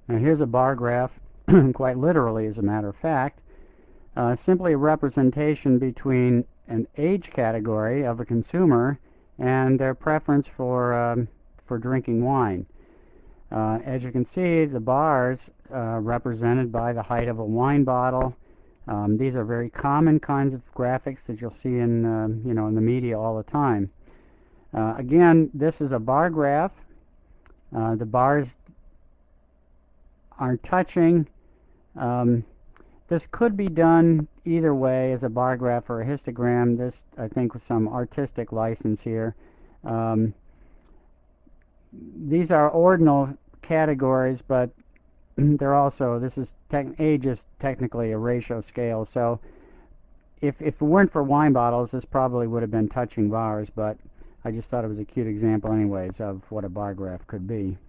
Now here's a bar graph, quite literally as a matter of fact, simply a representation between an age category of a consumer and their preference for drinking wine. As you can see, the bars represented by the height of a wine bottle. These are very common kinds of graphics that you'll see in in the media all the time. Again, this is a bar graph. The bars aren't touching. This could be done either way, as a bar graph or a histogram. This, I think, with some artistic license here. These are ordinal categories, but they're also, age is technically a ratio scale, so if it weren't for wine bottles, this probably would have been touching bars, but I just thought it was a cute example anyways of what a bar graph could be.